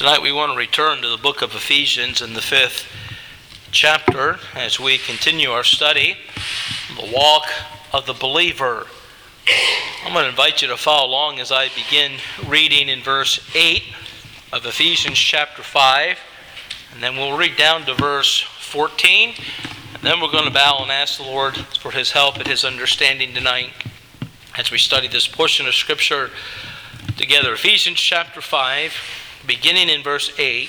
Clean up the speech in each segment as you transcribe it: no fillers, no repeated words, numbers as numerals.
Tonight we want to return to the book of Ephesians in the 5th chapter as we continue our study, the walk of the believer. I'm going to invite you to follow along as I begin reading in verse 8 of Ephesians chapter 5, and then we'll read down to verse 14, and then we're going to bow and ask the Lord for His help and His understanding tonight as we study this portion of Scripture together. Ephesians chapter 5, beginning in verse 8,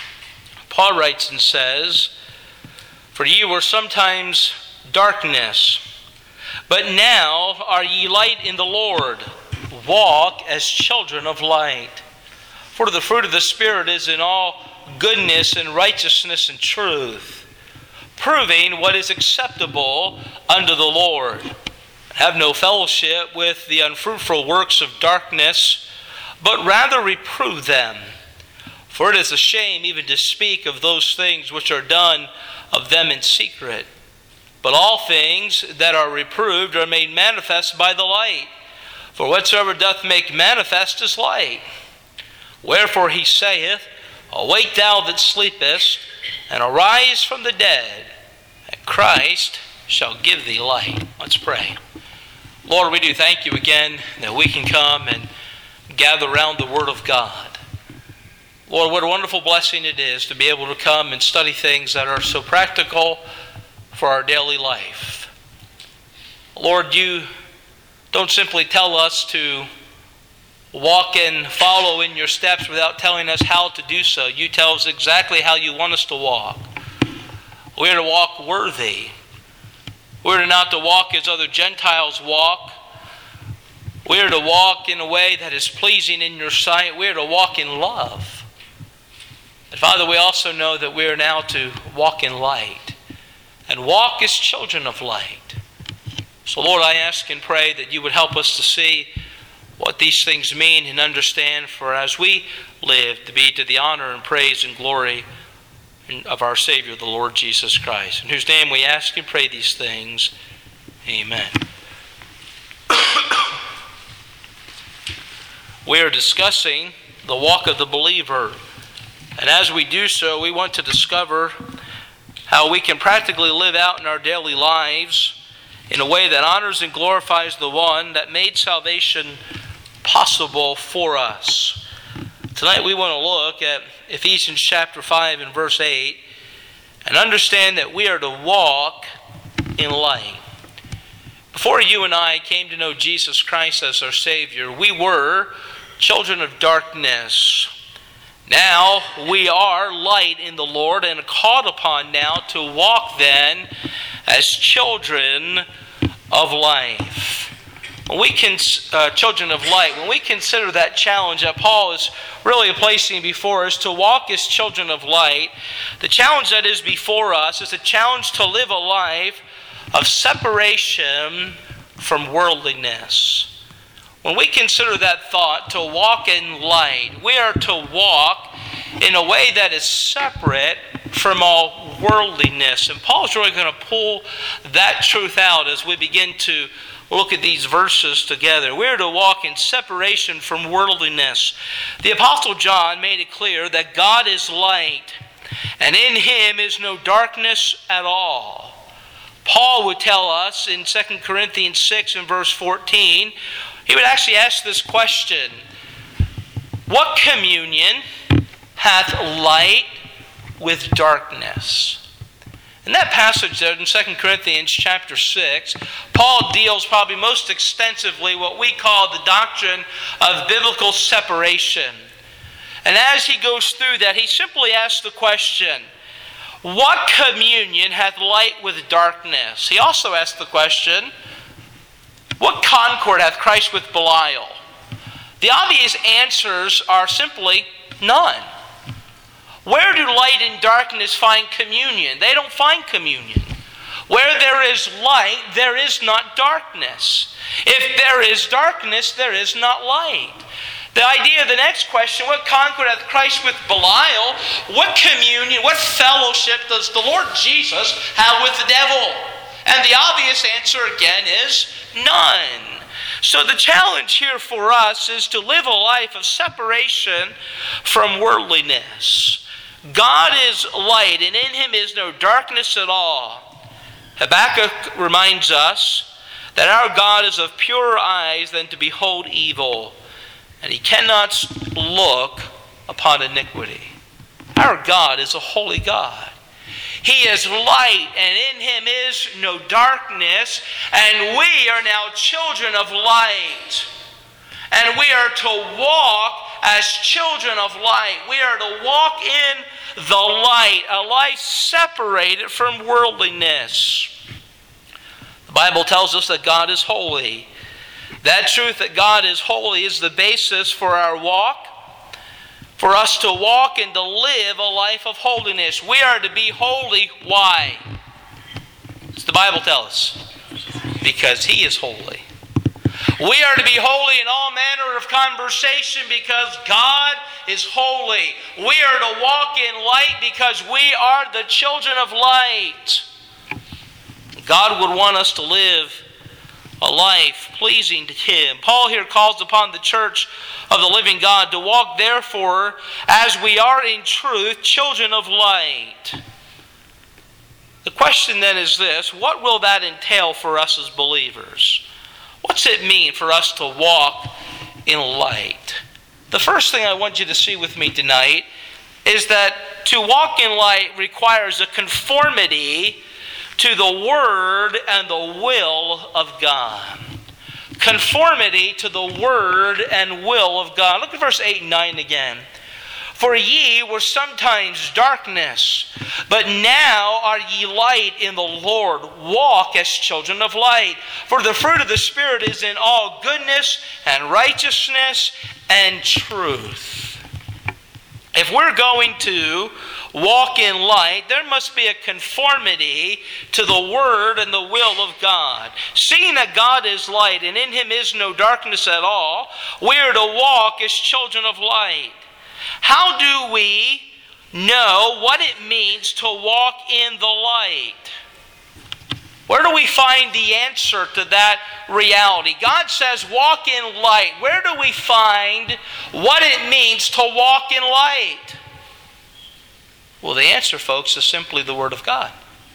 Paul writes and says, "For ye were sometimes darkness, but now are ye light in the Lord. Walk as children of light. For the fruit of the Spirit is in all goodness and righteousness and truth, proving what is acceptable unto the Lord. Have no fellowship with the unfruitful works of darkness, but rather reprove them. For it is a shame even to speak of those things which are done of them in secret. But all things that are reproved are made manifest by the light. For whatsoever doth make manifest is light. Wherefore he saith, Awake thou that sleepest, and arise from the dead, and Christ shall give thee light." Let's pray. Lord, we do thank you again that we can come and gather around the Word of God. Lord, what a wonderful blessing it is to be able to come and study things that are so practical for our daily life. Lord, you don't simply tell us to walk and follow in your steps without telling us how to do so. You tell us exactly how you want us to walk. We're to walk worthy. We're not to walk as other Gentiles walk. We're to walk in a way that is pleasing in your sight. We're to walk in love. And Father, we also know that we are now to walk in light and walk as children of light. So Lord, I ask and pray that you would help us to see what these things mean and understand, for as we live to be to the honor and praise and glory of our Savior, the Lord Jesus Christ, in whose name we ask and pray these things. Amen. We are discussing the walk of the believer. And as we do so, we want to discover how we can practically live out in our daily lives in a way that honors and glorifies the one that made salvation possible for us. Tonight we want to look at Ephesians chapter 5 and verse 8 and understand that we are to walk in light. Before you and I came to know Jesus Christ as our Savior, we were children of darkness. Now we are light in the Lord and are called upon now to walk then as children of life. Children of light, when we consider that challenge that Paul is really placing before us to walk as children of light, the challenge that is before us is a challenge to live a life of separation from worldliness. When we consider that thought, to walk in light, we are to walk in a way that is separate from all worldliness. And Paul's really going to pull that truth out as we begin to look at these verses together. We are to walk in separation from worldliness. The Apostle John made it clear that God is light, and in Him is no darkness at all. Paul would tell us in 2 Corinthians 6 and verse 14, he would actually ask this question: what communion hath light with darkness? In that passage there in 2 Corinthians chapter 6, Paul deals probably most extensively what we call the doctrine of biblical separation. And as he goes through that, he simply asks the question, what communion hath light with darkness? He also asks the question, what concord hath Christ with Belial? The obvious answers are simply none. Where do light and darkness find communion? They don't find communion. Where there is light, there is not darkness. If there is darkness, there is not light. The idea of the next question, what concord hath Christ with Belial? What communion, what fellowship does the Lord Jesus have with the devil? And the obvious answer again is none. So the challenge here for us is to live a life of separation from worldliness. God is light, and in him is no darkness at all. Habakkuk reminds us that our God is of purer eyes than to behold evil, and he cannot look upon iniquity. Our God is a holy God. He is light, and in him is no darkness, and we are now children of light. And we are to walk as children of light. We are to walk in the light, a life separated from worldliness. The Bible tells us that God is holy. That truth that God is holy is the basis for our walk, for us to walk and to live a life of holiness. We are to be holy. Why? Does the Bible tell us? Because he is holy. We are to be holy in all manner of conversation because God is holy. We are to walk in light because we are the children of light. God would want us to live a life pleasing to him. Paul here calls upon the church of the living God to walk, therefore, as we are in truth, children of light. The question then is this: what will that entail for us as believers? What's it mean for us to walk in light? The first thing I want you to see with me tonight is that to walk in light requires a conformity to the Word and the will of God. Conformity to the Word and will of God. Look at verse 8 and 9 again. For ye were sometimes darkness, but now are ye light in the Lord. Walk as children of light. For the fruit of the Spirit is in all goodness and righteousness and truth. If we're going to walk in light, there must be a conformity to the Word and the will of God. Seeing that God is light and in him is no darkness at all, we are to walk as children of light. How do we know what it means to walk in the light? Where do we find the answer to that reality? God says, walk in light. Where do we find what it means to walk in light? Well, the answer, folks, is simply the Word of God.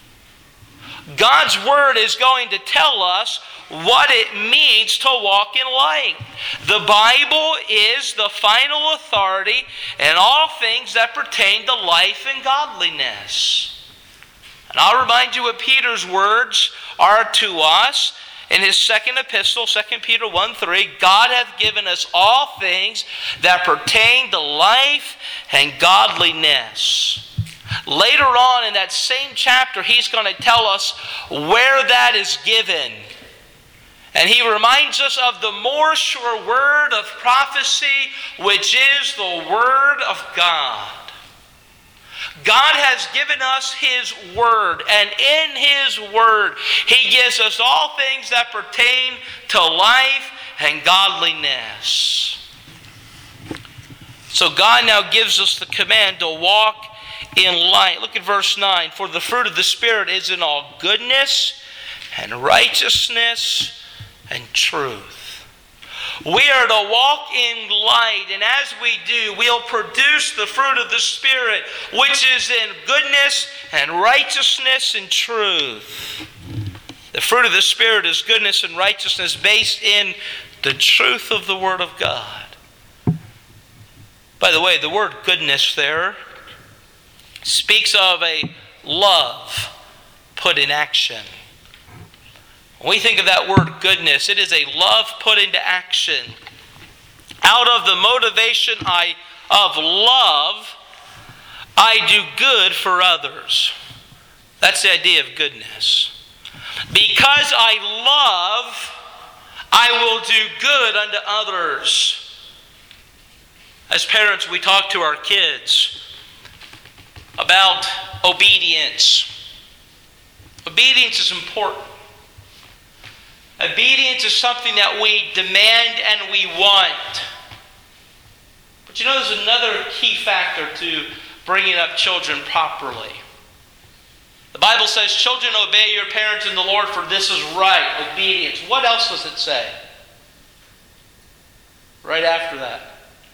God's Word is going to tell us what it means to walk in light. The Bible is the final authority in all things that pertain to life and godliness. And I'll remind you what Peter's words are to us in his second epistle, 2 Peter 1:3. God hath given us all things that pertain to life and godliness. Later on in that same chapter, he's going to tell us where that is given. And he reminds us of the more sure word of prophecy, which is the Word of God. God has given us his Word, and in his Word, he gives us all things that pertain to life and godliness. So God now gives us the command to walk in light. Look at verse 9. For the fruit of the Spirit is in all goodness and righteousness and truth. We are to walk in light, and as we do, we'll produce the fruit of the Spirit, which is in goodness and righteousness and truth. The fruit of the Spirit is goodness and righteousness based in the truth of the Word of God. By the way, the word goodness there speaks of a love put in action. When we think of that word goodness, it is a love put into action. Out of the motivation of love, I do good for others. That's the idea of goodness. Because I love, I will do good unto others. As parents, we talk to our kids about obedience. Obedience is important. Obedience is something that we demand and we want. But you know, there's another key factor to bringing up children properly. The Bible says, children, obey your parents in the Lord, for this is right. Obedience. What else does it say? Right after that.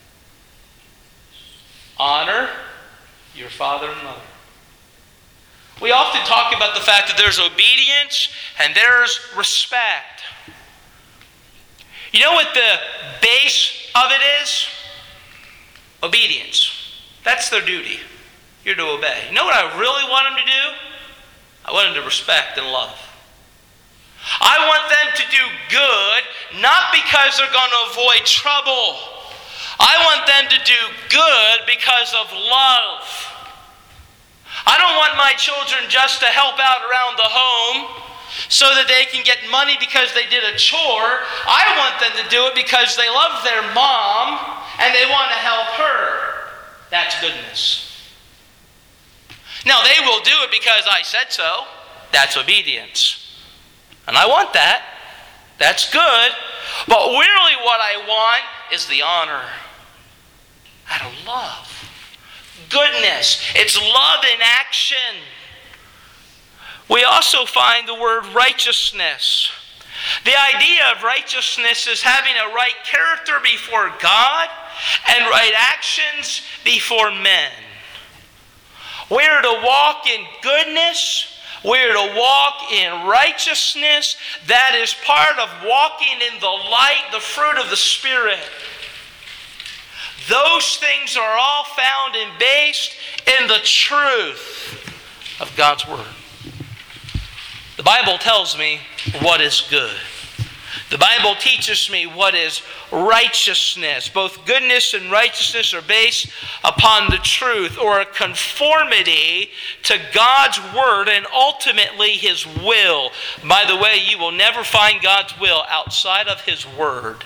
Honor your father and mother. We often talk about the fact that there's obedience and there's respect. You know what the base of it is? Obedience. That's their duty. You're to obey. You know what I really want them to do? I want them to respect and love. I want them to do good, not because they're going to avoid trouble. I want them to do good because of love. I don't want my children just to help out around the home so that they can get money because they did a chore. I want them to do it because they love their mom and they want to help her. That's goodness. Now, they will do it because I said so. That's obedience. And I want that. That's good. But really what I want is the honor out of love. Goodness. It's love in action. We also find the word righteousness. The idea of righteousness is having a right character before God and right actions before men. We're to walk in goodness. We're to walk in righteousness. That is part of walking in the light, the fruit of the Spirit. Those things are all found and based in the truth of God's Word. The Bible tells me what is good. The Bible teaches me what is righteousness. Both goodness and righteousness are based upon the truth or a conformity to God's Word and ultimately His will. By the way, you will never find God's will outside of His Word.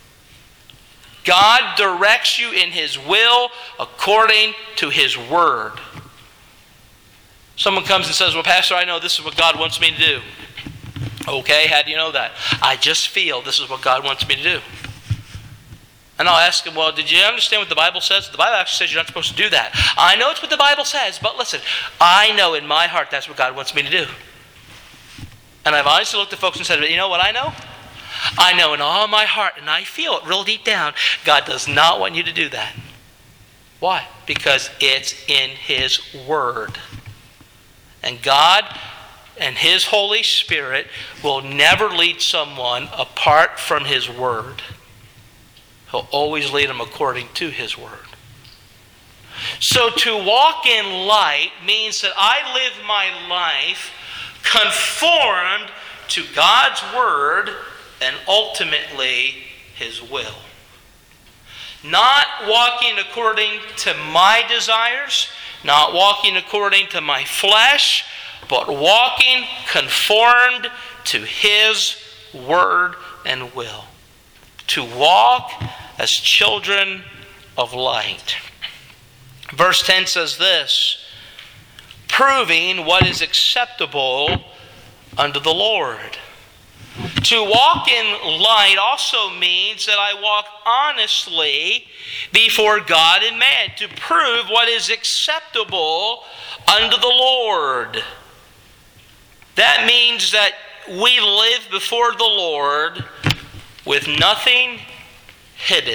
God directs you in His will according to His Word. Someone comes and says, well, Pastor, I know this is what God wants me to do. Okay, how do you know that? I just feel this is what God wants me to do. And I'll ask him, well, did you understand what the Bible says? The Bible actually says you're not supposed to do that. I know it's what the Bible says, but listen, I know in my heart that's what God wants me to do. And I've honestly looked at folks and said, you know what I know? I know in all my heart, and I feel it real deep down, God does not want you to do that. Why? Because it's in His Word. And God and His Holy Spirit will never lead someone apart from His Word. He'll always lead them according to His Word. So to walk in light means that I live my life conformed to God's Word and ultimately His will. Not walking according to my desires, not walking according to my flesh, but walking conformed to His Word and will. To walk as children of light. Verse 10 says this, proving what is acceptable unto the Lord. To walk in light also means that I walk honestly before God and man, to prove what is acceptable unto the Lord. That means that we live before the Lord with nothing hidden.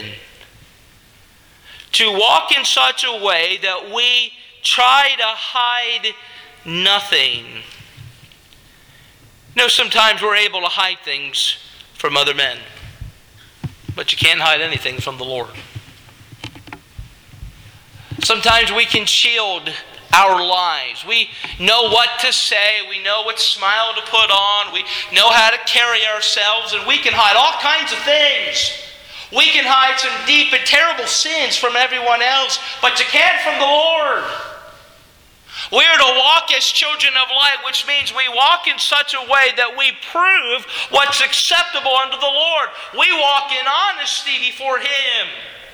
To walk in such a way that we try to hide nothing. You know, sometimes we're able to hide things from other men, but you can't hide anything from the Lord. Sometimes we can shield our lives. We know what to say. We know what smile to put on. We know how to carry ourselves, and we can hide all kinds of things. We can hide some deep and terrible sins from everyone else, but you can't from the Lord. We are to walk as children of light, which means we walk in such a way that we prove what's acceptable unto the Lord. We walk in honesty before Him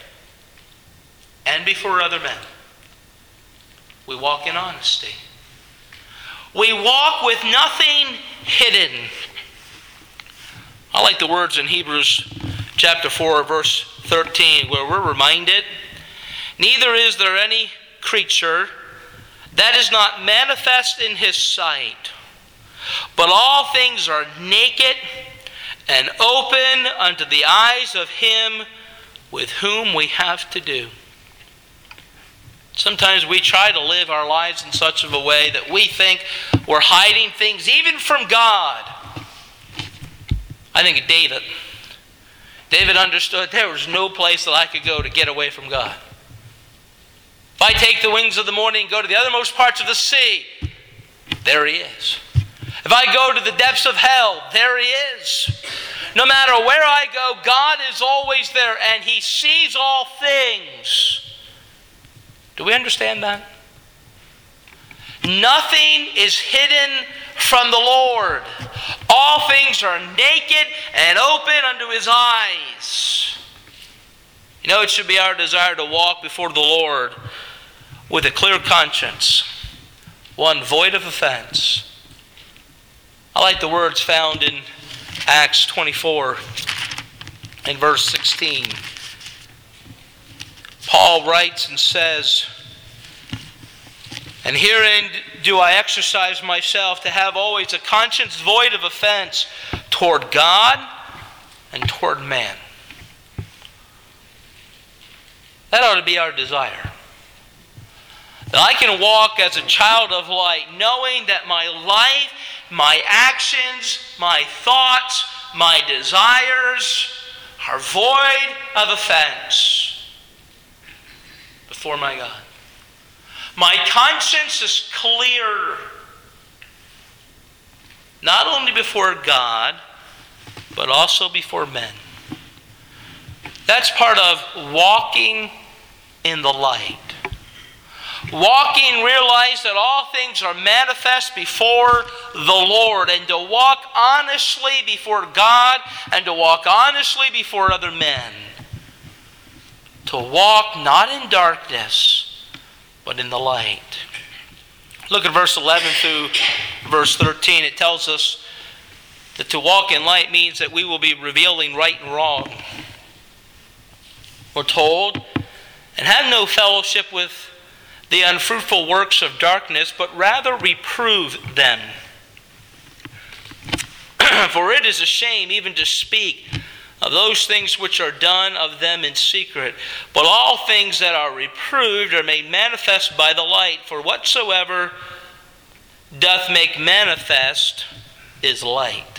and before other men. We walk in honesty. We walk with nothing hidden. I like the words in Hebrews chapter 4, verse 13, where we're reminded, neither is there any creature that is not manifest in His sight, but all things are naked and open unto the eyes of Him with whom we have to do. Sometimes we try to live our lives in such a way that we think we're hiding things even from God. I think of David. David understood there was no place that I could go to get away from God. If I take the wings of the morning and go to the othermost parts of the sea, there He is. If I go to the depths of hell, there He is. No matter where I go, God is always there, and He sees all things. Do we understand that? Nothing is hidden from the Lord. All things are naked and open unto His eyes. You know, it should be our desire to walk before the Lord with a clear conscience, one void of offense. I like the words found in Acts 24 and verse 16. Paul writes and says, "And herein do I exercise myself to have always a conscience void of offense toward God and toward man." That ought to be our desire. That I can walk as a child of light, knowing that my life, my actions, my thoughts, my desires are void of offense before my God. My conscience is clear, not only before God, but also before men. That's part of walking in the light. Walking, realize that all things are manifest before the Lord, and to walk honestly before God, and to walk honestly before other men. To walk not in darkness, but in the light. Look at verse 11 through verse 13. It tells us that to walk in light means that we will be revealing right and wrong. We're told, "And have no fellowship with the unfruitful works of darkness, but rather reprove them. For it is a shame even to speak of those things which are done of them in secret. But all things that are reproved are made manifest by the light. For whatsoever doth make manifest is light."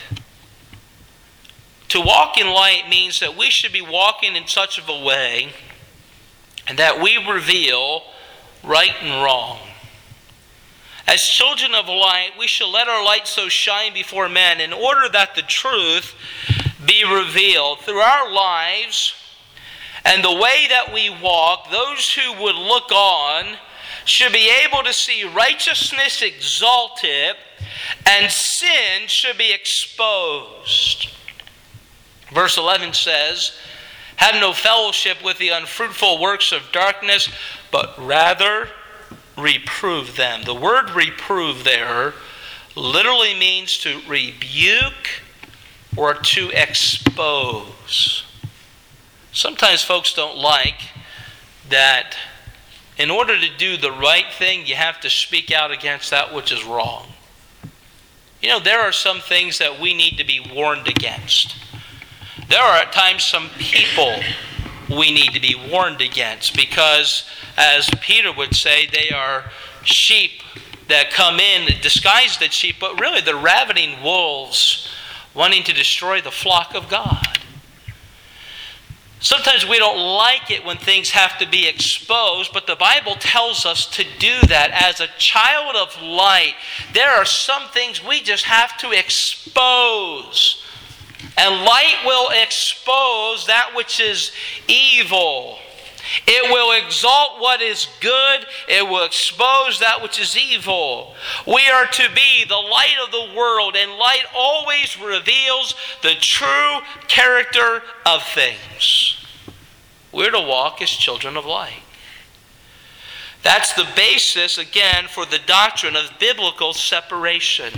To walk in light means that we should be walking in such a way and that we reveal right and wrong. As children of light, we shall let our light so shine before men in order that the truth be revealed. Through our lives and the way that we walk, those who would look on should be able to see righteousness exalted and sin should be exposed. Verse 11 says, "Have no fellowship with the unfruitful works of darkness, but rather reprove them." The word reprove there literally means to rebuke or to expose. Sometimes folks don't like that in order to do the right thing, you have to speak out against that which is wrong. You know, there are some things that we need to be warned against. There are at times some people we need to be warned against because, as Peter would say, they are sheep that come in disguised as sheep, but really they're ravening wolves wanting to destroy the flock of God. Sometimes we don't like it when things have to be exposed, but the Bible tells us to do that. As a child of light, there are some things we just have to expose. And light will expose that which is evil. It will exalt what is good. It will expose that which is evil. We are to be the light of the world, and light always reveals the true character of things. We're to walk as children of light. That's the basis, again, for the doctrine of biblical separation.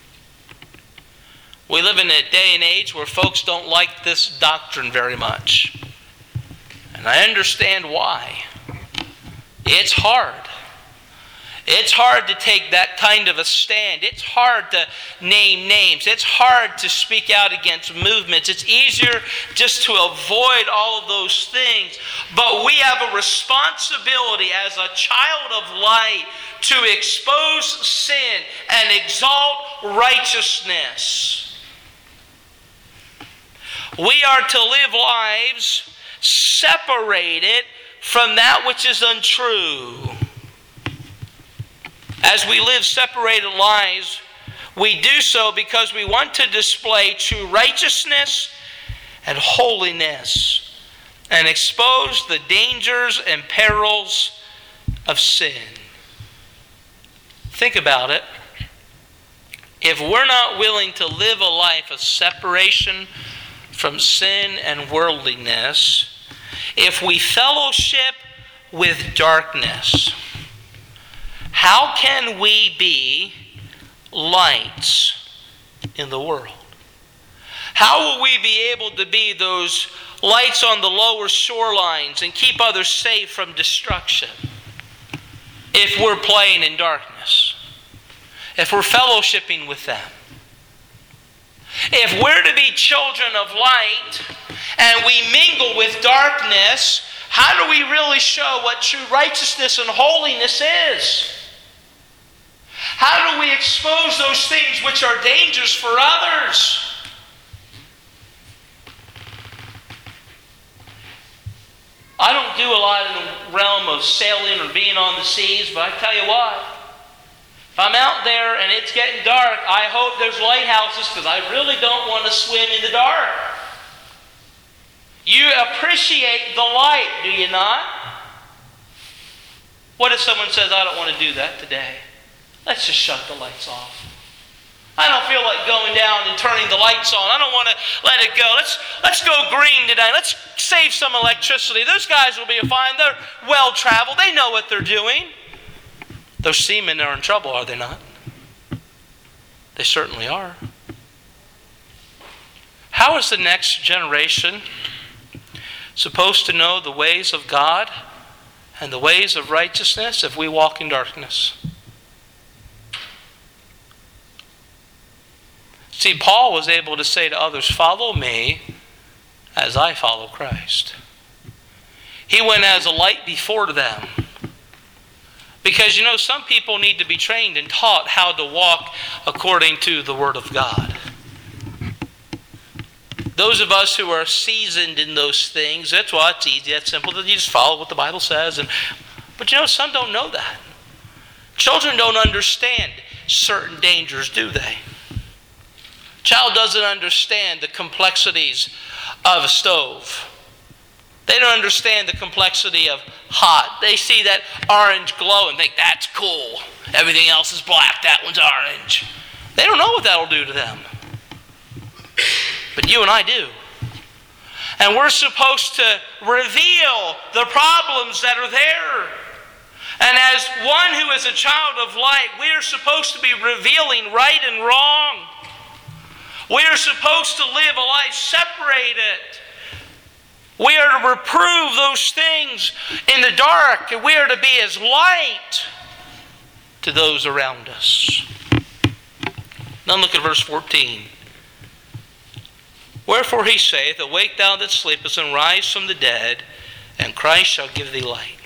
We live in a day and age where folks don't like this doctrine very much. And I understand why. It's hard. It's hard to take that kind of a stand. It's hard to name names. It's hard to speak out against movements. It's easier just to avoid all of those things. But we have a responsibility as a child of light to expose sin and exalt righteousness. We are to live lives separated from that which is untrue. As we live separated lives, we do so because we want to display true righteousness and holiness and expose the dangers and perils of sin. Think about it. If we're not willing to live a life of separation from sin and worldliness, if we fellowship with darkness, how can we be lights in the world? How will we be able to be those lights on the lower shorelines and keep others safe from destruction if we're playing in darkness? If we're fellowshipping with them? If we're to be children of light and we mingle with darkness, how do we really show what true righteousness and holiness is? How do we expose those things which are dangers for others? I don't do a lot in the realm of sailing or being on the seas, but I tell you what, if I'm out there and it's getting dark, I hope there's lighthouses because I really don't want to swim in the dark. You appreciate the light, do you not? What if someone says, I don't want to do that today? Let's just shut the lights off. I don't feel like going down and turning the lights on. I don't want to let it go. Let's go green today. Let's save some electricity. Those guys will be fine. They're well-traveled. They know what they're doing. Those seamen are in trouble, are they not? They certainly are. How is the next generation supposed to know the ways of God and the ways of righteousness if we walk in darkness? See, Paul was able to say to others, follow me as I follow Christ. He went as a light before them. Because, some people need to be trained and taught how to walk according to the Word of God. Those of us who are seasoned in those things, that's why it's easy, it's simple, that you just follow what the Bible says. But some don't know that. Children don't understand certain dangers, do they? Child doesn't understand the complexities of a stove. They don't understand the complexity of hot. They see that orange glow and think, that's cool. Everything else is black. That one's orange. They don't know what that'll do to them. But you and I do. And we're supposed to reveal the problems that are there. And as one who is a child of light, we are supposed to be revealing right and wrong. We are supposed to live a life separated. We are to reprove those things in the dark, and we are to be as light to those around us. Now look at verse 14. Wherefore he saith, awake thou that sleepest, and rise from the dead, and Christ shall give thee light.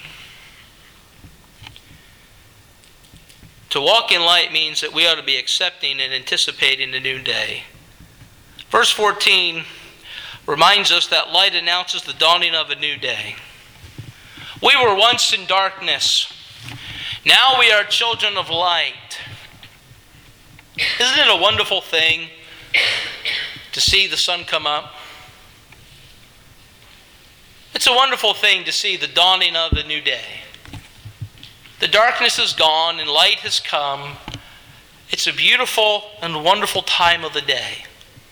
To walk in light means that we ought to be accepting and anticipating a new day. Verse 14 reminds us that light announces the dawning of a new day. We were once in darkness. Now we are children of light. Isn't it a wonderful thing to see the sun come up? It's a wonderful thing to see the dawning of the new day. The darkness is gone and light has come. It's a beautiful and wonderful time of the day.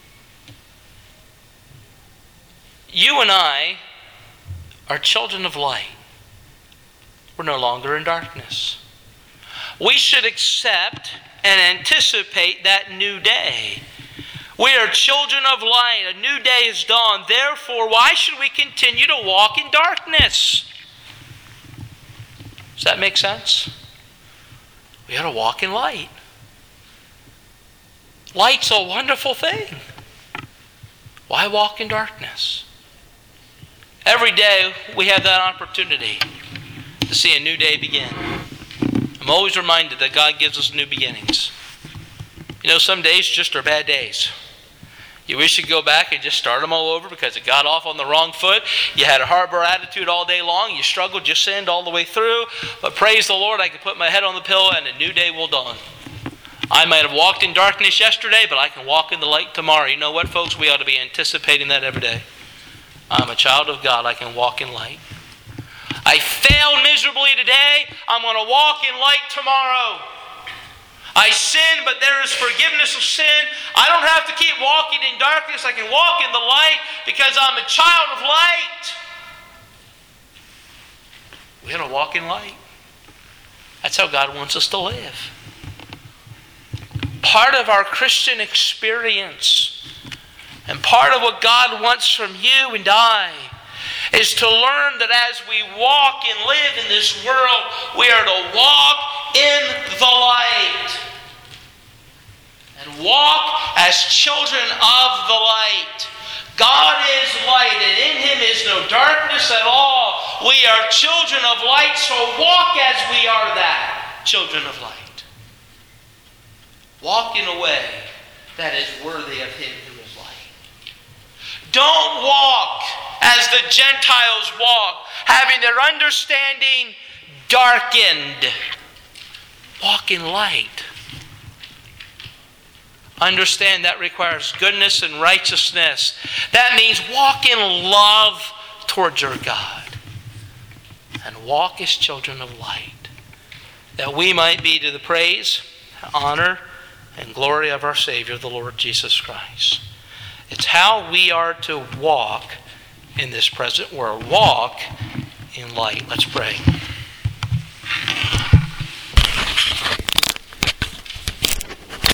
You and I are children of light. We're no longer in darkness. We should accept and anticipate that new day. We are children of light. A new day is dawned. Therefore, why should we continue to walk in darkness? Does that make sense? We ought to walk in light. Light's a wonderful thing. Why walk in darkness? Every day we have that opportunity to see a new day begin. I'm always reminded that God gives us new beginnings. You know, some days just are bad days. You wish you could go back and just start them all over because it got off on the wrong foot. You had a harbor attitude all day long. You struggled, you sinned all the way through. But praise the Lord, I can put my head on the pillow and a new day will dawn. I might have walked in darkness yesterday, but I can walk in the light tomorrow. You know what, folks? We ought to be anticipating that every day. I'm a child of God. I can walk in light. I failed miserably today. I'm going to walk in light tomorrow. I sin, but there is forgiveness of sin. I don't have to keep walking in darkness. I can walk in the light because I'm a child of light. We ought to walk in light. That's how God wants us to live. Part of our Christian experience and part of what God wants from you and I is to learn that as we walk and live in this world, we are to walk in the light. And walk as children of the light. God is light, and in Him is no darkness at all. We are children of light, so walk as we are that, children of light. Walk in a way that is worthy of Him who is light. Don't walk as the Gentiles walk, having their understanding darkened. Walk in light. Understand that requires goodness and righteousness. That means walk in love towards your God. And walk as children of light. That we might be to the praise, honor, and glory of our Savior, the Lord Jesus Christ. It's how we are to walk in this present world. Walk in light. Let's pray.